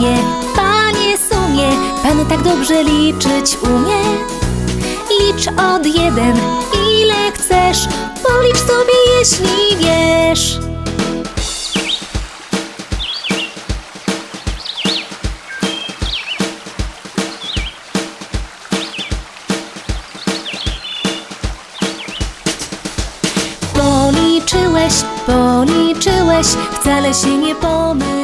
sumie, Panie sumie, Pan tak dobrze liczyć umie. Licz od 1, ile chcesz, policz sobie, jeśli wiesz. Policzyłeś, policzyłeś, wcale się nie pomyliłeś.